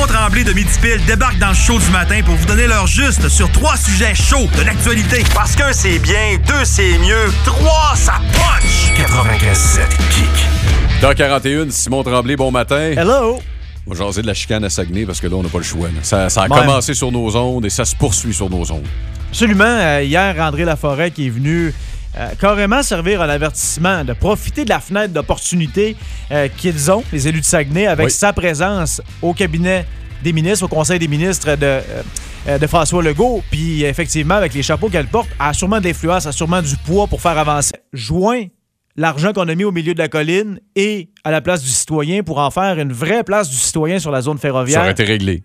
Simon Tremblay de Midi-Pile débarque dans le show du matin pour vous donner l'heure juste sur 3 sujets chauds de l'actualité. Parce qu'un, c'est bien, 2, c'est mieux, 3, ça punch! 95.7 Kick. Dans 41, Simon Tremblay, bon matin. Hello! On va jaser de la chicane à Saguenay parce que là, on n'a pas le choix. Ça a commencé sur nos ondes et ça se poursuit sur nos ondes. Absolument. Hier, André Laforêt qui est venu carrément servir un avertissement de profiter de la fenêtre d'opportunité qu'ils ont, les élus de Saguenay, avec sa présence au cabinet des ministres, au Conseil des ministres de François Legault. Puis effectivement, avec les chapeaux qu'elle porte, elle a sûrement de l'influence, elle a sûrement du poids pour faire avancer. Joint l'argent qu'on a mis au milieu de la colline et à la place du citoyen pour en faire une vraie place du citoyen sur la zone ferroviaire. Ça aurait été réglé.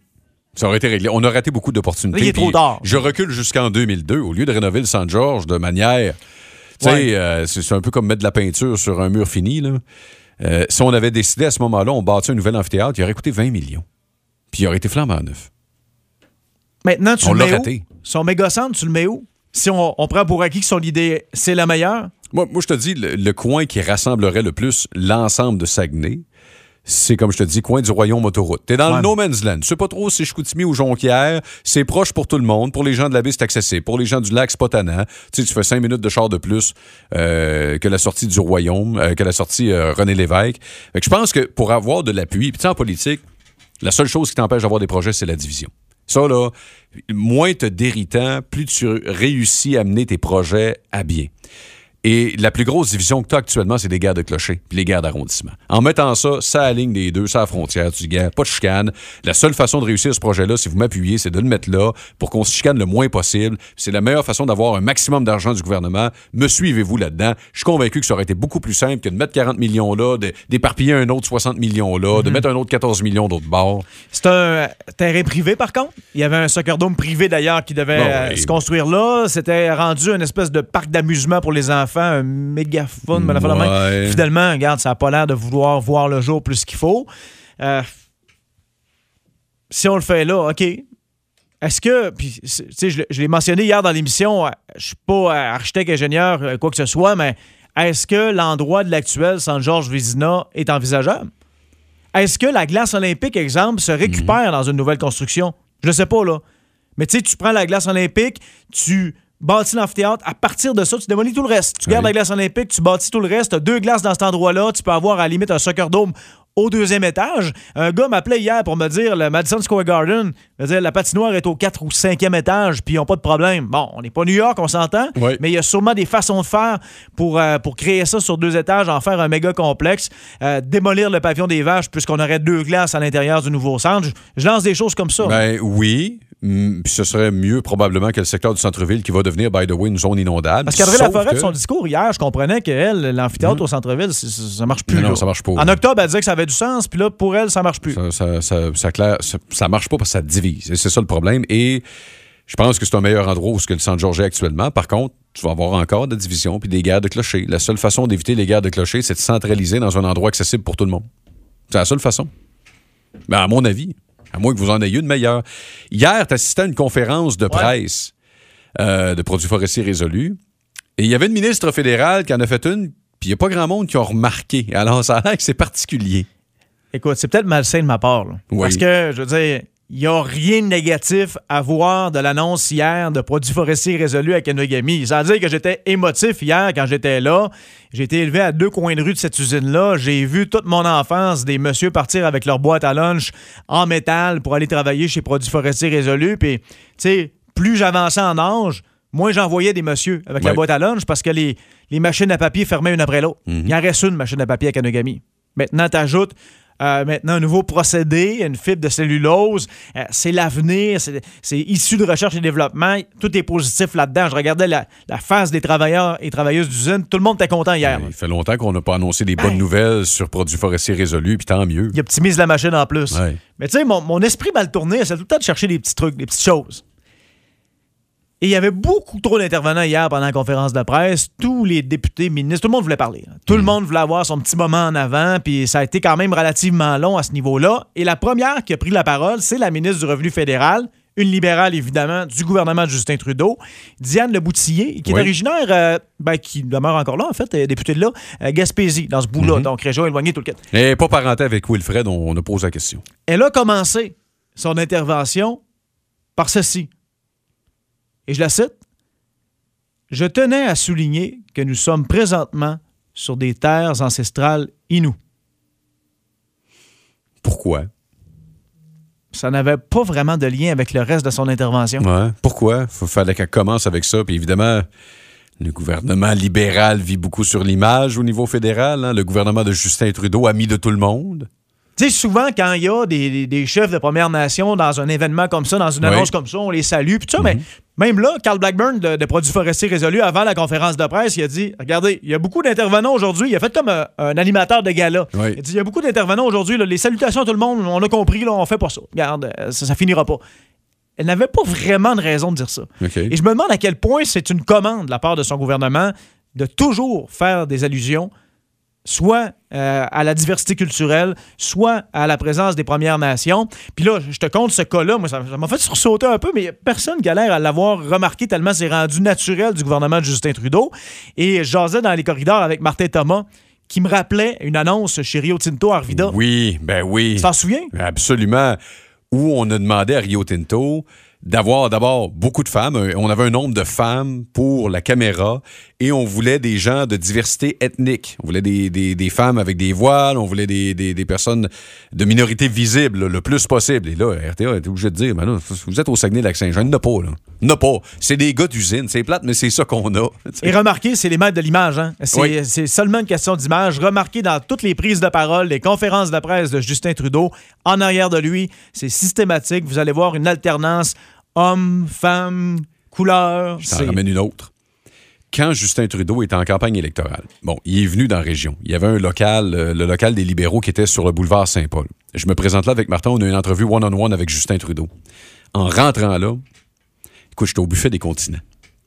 On a raté beaucoup d'opportunités. Il est trop tard. Je recule jusqu'en 2002. Au lieu de rénover le Saint-Georges de manière... Tu sais, c'est un peu comme mettre de la peinture sur un mur fini. Là. Si on avait décidé à ce moment-là, on bâtit un nouvel amphithéâtre, il aurait coûté 20 millions. Puis il aurait été flambant neuf. Maintenant, tu on le l'a mets raté. où? Son méga-centre, tu le mets où? Si on prend pour acquis que son idée, c'est la meilleure? Moi, je te dis, le coin qui rassemblerait le plus l'ensemble de Saguenay, c'est, comme je te dis, coin du Royaume Autoroute. T'es dans le no man's land. Tu sais pas trop si je Chicoutimi ou Jonquière. C'est proche pour tout le monde. Pour les gens de la baie, c'est accessible. Pour les gens du lac, c'est pas tannant. Tu sais, tu fais 5 minutes de char de plus que la sortie du Royaume, que la sortie René Lévesque. Fait que je pense que pour avoir de l'appui, puis tu sais, en politique, la seule chose qui t'empêche d'avoir des projets, c'est la division. Ça, là, moins t'as d'irritants, plus tu réussis à mener tes projets à bien. Et la plus grosse division que tu as actuellement, c'est les guerres de clocher puis les guerres d'arrondissement. En mettant ça aligne les deux, ça à la frontière, tu dis, gars, pas de chicane. La seule façon de réussir ce projet-là, si vous m'appuyez, c'est de le mettre là pour qu'on se chicane le moins possible. C'est la meilleure façon d'avoir un maximum d'argent du gouvernement. Me suivez-vous là-dedans? Je suis convaincu que ça aurait été beaucoup plus simple que de mettre 40 millions là, d'éparpiller un autre 60 millions là, de mettre un autre 14 millions d'autre bord. C'est un terrain privé, par contre. Il y avait un soccer dome privé, d'ailleurs, qui devait se construire là. C'était rendu une espèce de parc d'amusement pour les enfants, un mégaphone, mais finalement, regarde, ça n'a pas l'air de vouloir voir le jour plus qu'il faut. Si on le fait là, OK. Est-ce que, puis, tu sais, je l'ai mentionné hier dans l'émission, je suis pas architecte, ingénieur, quoi que ce soit, mais est-ce que l'endroit de l'actuel Centre-Georges Vézina est envisageable? Est-ce que la glace olympique, exemple, se récupère dans une nouvelle construction? Je ne sais pas, là. Mais tu sais, tu prends la glace olympique, tu bâtis l'amphithéâtre, à partir de ça, tu démolis tout le reste. Tu gardes la glace olympique, tu bâtis tout le reste, tu as 2 glaces dans cet endroit-là, tu peux avoir à la limite un soccer dome au 2e étage. Un gars m'appelait hier pour me dire, le Madison Square Garden, la patinoire est au 4 ou 5e étage, puis ils n'ont pas de problème. Bon, on n'est pas New York, on s'entend, mais il y a sûrement des façons de faire pour créer ça sur 2 étages, en faire un méga complexe, démolir le pavillon des vaches, puisqu'on aurait 2 glaces à l'intérieur du nouveau centre. Je lance des choses comme ça. Ben oui. Puis ce serait mieux probablement que le secteur du centre-ville qui va devenir, by the way, une zone inondable. Parce qu'André Laforêt, de son discours hier, je comprenais qu'elle, l'amphithéâtre au centre-ville, ça marche plus. Non, ça marche pas. En octobre, elle disait que ça avait du sens, puis là, pour elle, ça marche plus. Ça marche pas parce que ça divise. C'est ça le problème. Et je pense que c'est un meilleur endroit où ce que le Centre-Georges est actuellement. Par contre, tu vas avoir encore de la division puis des guerres de clochers. La seule façon d'éviter les guerres de clochers, c'est de centraliser dans un endroit accessible pour tout le monde. C'est la seule façon. Ben, à mon avis. À moins que vous en ayez une meilleure. Hier, tu assistais à une conférence de presse de produits forestiers résolus. Et il y avait une ministre fédérale qui en a fait une, puis il n'y a pas grand monde qui a remarqué. Alors, ça a l'air que c'est particulier. Écoute, c'est peut-être malsain de ma part. Là. Oui. Parce que, je veux dire, il n'y a rien de négatif à voir de l'annonce hier de produits forestiers résolus à Kenogami. Ça veut dire que j'étais émotif hier quand j'étais là. J'ai été élevé à 2 coins de rue de cette usine-là. J'ai vu toute mon enfance des messieurs partir avec leur boîte à lunch en métal pour aller travailler chez Produits forestiers résolus. Puis, tu sais, plus j'avançais en âge, moins j'en voyais des messieurs avec la boîte à lunch parce que les machines à papier fermaient une après l'autre. Il en reste une machine à papier à Kenogami. Maintenant, tu ajoutes un nouveau procédé, une fibre de cellulose. C'est l'avenir, c'est issu de recherche et développement. Tout est positif là-dedans. Je regardais la face des travailleurs et travailleuses d'usine. Tout le monde était content hier. Il fait longtemps qu'on n'a pas annoncé des bonnes nouvelles sur Produits forestiers résolus, puis tant mieux. Il optimise la machine en plus. Ouais. Mais tu sais, mon esprit mal tourné, c'est tout le temps de chercher des petits trucs, des petites choses. Et il y avait beaucoup trop d'intervenants hier pendant la conférence de presse. Tous les députés, ministres, tout le monde voulait parler. Tout le monde voulait avoir son petit moment en avant, puis ça a été quand même relativement long à ce niveau-là. Et la première qui a pris la parole, c'est la ministre du Revenu fédéral, une libérale, évidemment, du gouvernement de Justin Trudeau, Diane Leboutillier, qui est originaire, qui demeure encore là, en fait, députée de là, Gaspésie, dans ce bout-là, donc région éloignée, tout le kit. Et pas parenté avec Wilfred, on a posé la question. Elle a commencé son intervention par ceci. Et je la cite. « Je tenais à souligner que nous sommes présentement sur des terres ancestrales inoues. » Pourquoi? Ça n'avait pas vraiment de lien avec le reste de son intervention. Ouais. Pourquoi? Il fallait qu'elle commence avec ça. Puis évidemment, le gouvernement libéral vit beaucoup sur l'image au niveau fédéral. Hein? Le gouvernement de Justin Trudeau, ami de tout le monde. Tu sais, souvent, quand il y a des chefs de Première Nation dans un événement comme ça, dans une annonce comme ça, on les salue. Puis tout ça, mais même là, Carl Blackburn de Produits forestiers résolus, avant la conférence de presse, il a dit, regardez, il y a beaucoup d'intervenants aujourd'hui. Il a fait comme un animateur de gala. Oui. Il a dit, il y a beaucoup d'intervenants aujourd'hui. Là, les salutations à tout le monde, on a compris, là, on fait pas ça. Regarde, ça finira pas. Elle n'avait pas vraiment de raison de dire ça. Okay. Et je me demande à quel point c'est une commande de la part de son gouvernement de toujours faire des allusions soit à la diversité culturelle, soit à la présence des Premières Nations. Puis là, je te compte ce cas-là, moi, ça m'a fait sursauter un peu, mais il n'y a personne qui a l'air à l'avoir remarqué tellement c'est rendu naturel du gouvernement de Justin Trudeau. Et je jasais dans les corridors avec Martin Thomas, qui me rappelait une annonce chez Rio Tinto à Arvida. Oui, ben oui. Tu t'en souviens? Absolument. Où on a demandé à Rio Tinto d'avoir d'abord beaucoup de femmes. On avait un nombre de femmes pour la caméra et on voulait des gens de diversité ethnique. On voulait des femmes avec des voiles, on voulait des personnes de minorité visible là, le plus possible. Et là, RTA est obligé de dire, ben là, vous êtes au Saguenay-Lac-Saint-Jean, il n'y en a pas, là. Il n'y en a pas. C'est des gars d'usine. C'est plate, mais c'est ça qu'on a. Et remarquez, c'est les maîtres de l'image. Hein? C'est seulement une question d'image. Remarquez dans toutes les prises de parole, les conférences de presse de Justin Trudeau, en arrière de lui, c'est systématique. Vous allez voir une alternance homme, femme, couleur. Je t'en ramène une autre. Quand Justin Trudeau était en campagne électorale, bon, il est venu dans la région. Il y avait un local, le local des libéraux qui était sur le boulevard Saint-Paul. Je me présente là avec Martin, on a une entrevue one-on-one avec Justin Trudeau. En rentrant là, écoute, j'étais au buffet des continents.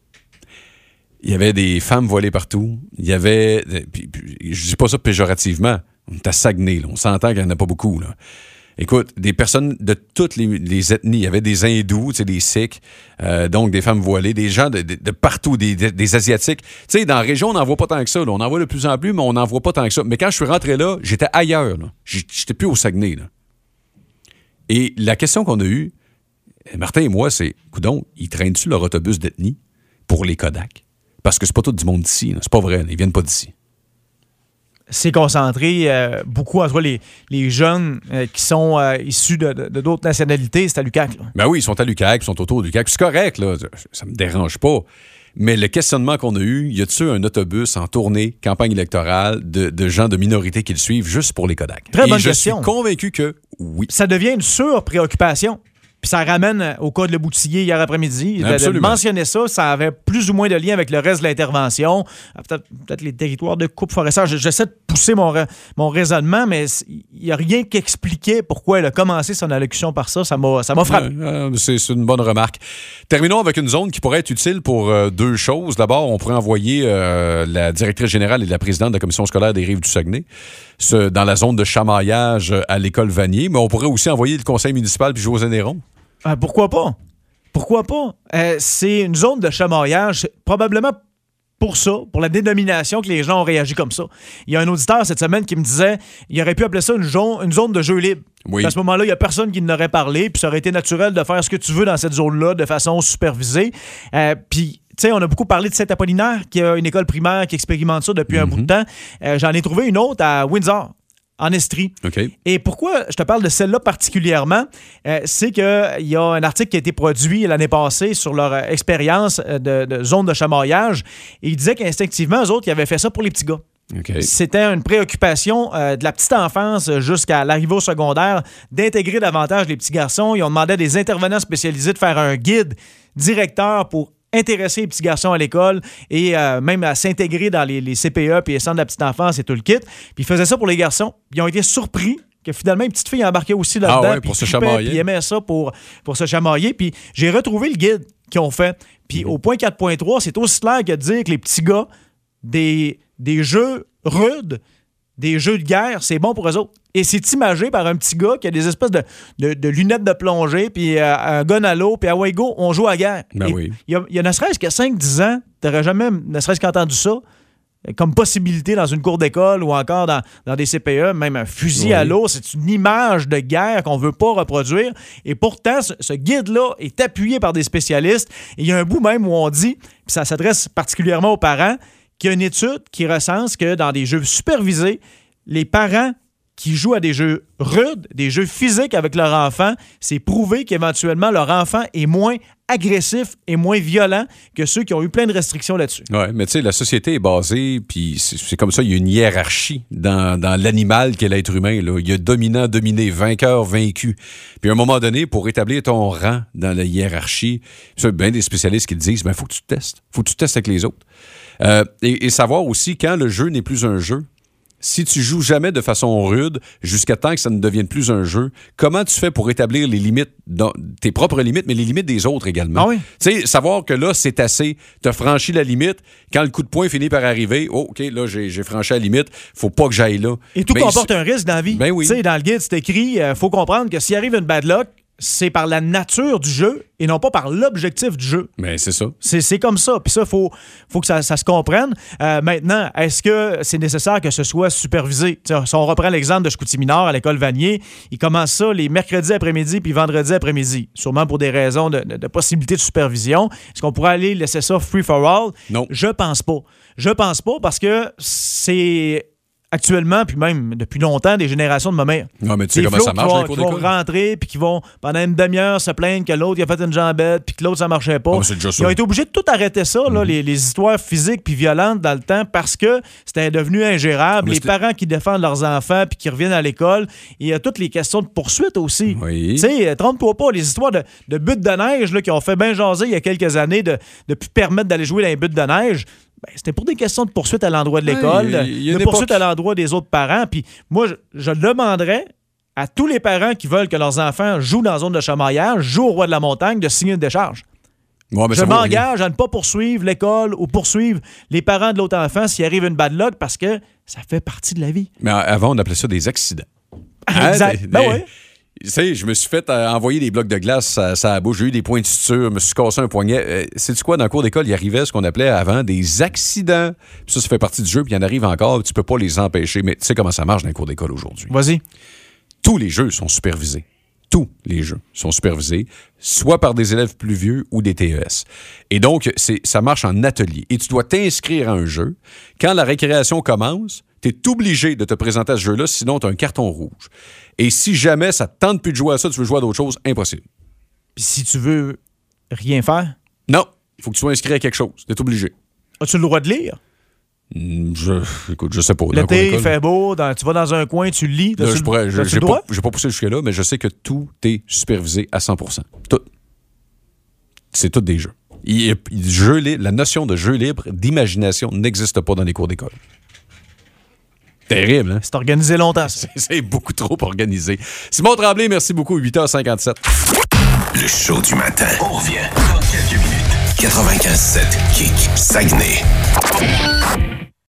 Il y avait des femmes voilées partout. Il y avait... je dis pas ça péjorativement. On est à Saguenay, là. On s'entend qu'il n'y en a pas beaucoup, là. Écoute, des personnes de toutes les ethnies. Il y avait des hindous, des sikhs, donc des femmes voilées, des gens de partout, des asiatiques. Tu sais, dans la région, on n'en voit pas tant que ça. Là. On en voit de plus en plus, mais on n'en voit pas tant que ça. Mais quand je suis rentré là, j'étais ailleurs. Là. J'étais plus au Saguenay. Là. Et la question qu'on a eue, Martin et moi, c'est, coudonc, ils traînent-tu leur autobus d'ethnie pour les Kodak? Parce que c'est pas tout du monde d'ici. Là. C'est pas vrai. Là. Ils viennent pas d'ici. C'est concentré beaucoup entre les jeunes qui sont issus de d'autres nationalités. C'est à l'UQAC. Là. Ben oui, ils sont à l'UQAC, ils sont autour de l'UQAC. C'est correct, là. Ça me dérange pas. Mais le questionnement qu'on a eu, y a-t-il un autobus en tournée, campagne électorale, de gens de minorité qui le suivent juste pour les Kodak? Très bonne question. Je suis convaincu que oui. Ça devient une sur-préoccupation. Puis ça ramène au cas de Le Boutillier hier après-midi. De mentionner ça, ça avait plus ou moins de lien avec le reste de l'intervention. Peut-être les territoires de coupe forestière. J'essaie de pousser mon raisonnement, mais il n'y a rien qui expliquait pourquoi elle a commencé son allocution par ça. Ça m'a frappé. C'est une bonne remarque. Terminons avec une zone qui pourrait être utile pour deux choses. D'abord, on pourrait envoyer la directrice générale et la présidente de la commission scolaire des Rives du Saguenay dans la zone de chamaillage à l'école Vanier, mais on pourrait aussi envoyer le conseil municipal puis José Néron. Pourquoi pas? Pourquoi pas? C'est une zone de chamaillage, probablement pour ça, pour la dénomination que les gens ont réagi comme ça. Il y a un auditeur cette semaine qui me disait il aurait pu appeler ça une zone de jeu libre. Oui. À ce moment-là, il n'y a personne qui n'aurait parlé, puis ça aurait été naturel de faire ce que tu veux dans cette zone-là de façon supervisée. Puis, tu sais, on a beaucoup parlé de Saint-Apollinaire, qui a une école primaire qui expérimente ça depuis un bout de temps. J'en ai trouvé une autre à Windsor, en Estrie. Okay. Et pourquoi je te parle de celle-là particulièrement, c'est qu'il y a un article qui a été produit l'année passée sur leur expérience de zone de chamaillage. Et il disait qu'instinctivement, eux autres, ils avaient fait ça pour les petits gars. Okay. C'était une préoccupation de la petite enfance jusqu'à l'arrivée au secondaire d'intégrer davantage les petits garçons. Ils ont demandé à des intervenants spécialisés de faire un guide directeur pour intéresser les petits garçons à l'école et même à s'intégrer dans les CPE puis les centres de la petite enfance et tout le kit. Puis ils faisaient ça pour les garçons. Ils ont été surpris que finalement, une petite fille embarquait aussi là-dedans. Ah ouais, pour se chamailler. Puis ils aimaient ça pour se chamailler. Puis j'ai retrouvé le guide qu'ils ont fait. Puis au point 4.3, c'est aussi clair que de dire que les petits gars, des jeux rudes, des jeux de guerre, c'est bon pour eux autres. Et c'est imagé par un petit gars qui a des espèces de lunettes de plongée, puis un gun à l'eau, puis à Waygo, on joue à la guerre. Ben oui. Il y a ne serait-ce que 5-10 ans, t'aurais jamais ne serait-ce qu'entendu ça. comme possibilité dans une cour d'école ou encore dans des CPE, même un fusil à l'eau. C'est une image de guerre qu'on ne veut pas reproduire. Et pourtant, ce guide-là est appuyé par des spécialistes. Et il y a un bout même où on dit, puis ça s'adresse particulièrement aux parents, qu'il y a une étude qui recense que dans des jeux supervisés, les parents qui jouent à des jeux rudes, des jeux physiques avec leur enfant, c'est prouvé qu'éventuellement, leur enfant est moins agressif et moins violent que ceux qui ont eu plein de restrictions là-dessus. Oui, mais tu sais, la société est basée, puis c'est comme ça, il y a une hiérarchie dans l'animal qu'est l'être humain. Là. Il y a dominant, dominé, vainqueur, vaincu. Puis à un moment donné, pour établir ton rang dans la hiérarchie, c'est bien des spécialistes qui te disent, il faut que tu te testes. Il faut que tu te testes avec les autres. Et savoir aussi quand le jeu n'est plus un jeu. Si tu joues jamais de façon rude, jusqu'à temps que ça ne devienne plus un jeu, comment tu fais pour établir les limites, tes propres limites, mais les limites des autres également? Ah oui. Tu sais, savoir que là, c'est assez, t'as franchi la limite, quand le coup de poing finit par arriver, OK, là, j'ai franchi la limite, faut pas que j'aille là. Et tout comporte un risque dans la vie. Ben oui. Tu sais, dans le guide, c'est écrit, faut comprendre que s'il arrive une bad luck, c'est par la nature du jeu et non pas par l'objectif du jeu. Mais c'est ça. C'est comme ça. Puis ça, faut que ça se comprenne. Maintenant, est-ce que c'est nécessaire que ce soit supervisé? T'sais, si on reprend l'exemple de Chicoutimi-Nord à l'école Vanier, ils commencent ça les mercredis après-midi puis vendredis après-midi. Sûrement pour des raisons de possibilité de supervision. Est-ce qu'on pourrait aller laisser ça free for all? Non. Je pense pas. Je pense pas parce que c'est... Actuellement, puis même depuis longtemps, des générations de mamères. Non, mais tu sais comment ça marche dans les cours d'école? Qui vont rentrer, puis qui vont, pendant une demi-heure, se plaindre que l'autre, il a fait une jambette, puis que l'autre, ça marchait pas. Oh, c'est déjà ça. Ils ont été obligés de tout arrêter ça, là, les histoires physiques puis violentes dans le temps, parce que c'était devenu ingérable. Les parents qui défendent leurs enfants, puis qui reviennent à l'école. Il y a toutes les questions de poursuite aussi. Oui. Tu sais, trompe-toi pas, les histoires de buttes de neige là, qui ont fait bien jaser il y a quelques années de plus permettre d'aller jouer dans les buttes de neige. Ben, c'était pour des questions de poursuite à l'endroit de l'école, de poursuite à l'endroit des autres parents. Puis moi, je demanderais à tous les parents qui veulent que leurs enfants jouent dans la zone de chamaillage, jouent au roi de la montagne, de signer une décharge. Ouais, mais je m'engage à ne pas poursuivre l'école ou poursuivre les parents de l'autre enfant s'il arrive une bad luck parce que ça fait partie de la vie. Mais avant, on appelait ça des accidents. Exact. Ben oui. Tu sais, je me suis fait envoyer des blocs de glace à la bouche. J'ai eu des points de suture, je me suis cassé un poignet. Sais-tu quoi? Dans le cours d'école, il arrivait ce qu'on appelait avant des accidents. Puis ça fait partie du jeu, puis il y en arrive encore. Tu peux pas les empêcher. Mais tu sais comment ça marche dans les cours d'école aujourd'hui. Vas-y. Tous les jeux sont supervisés. Tous les jeux sont supervisés, soit par des élèves plus vieux ou des TES. Et donc, ça marche en atelier. Et tu dois t'inscrire à un jeu. Quand la récréation commence, tu es obligé de te présenter à ce jeu-là, sinon tu as un carton rouge. Et si jamais ça ne te tente plus de jouer à ça, tu veux jouer à d'autres choses, impossible. Puis si tu veux rien faire? Non, il faut que tu sois inscrit à quelque chose. Tu es obligé. As-tu le droit de lire? Écoute, je sais pas. L'été, il fait beau, tu vas dans un coin, tu lis. Je n'ai pas poussé jusque-là, mais je sais que tout est supervisé à 100%. Tout. C'est tout des jeux. La notion de jeu libre, d'imagination, n'existe pas dans les cours d'école. Terrible, hein? C'est organisé longtemps. C'est beaucoup trop organisé. Simon Tremblay, merci beaucoup. 8h57. Le show du matin. On revient dans quelques minutes. 95.7 Kick Saguenay.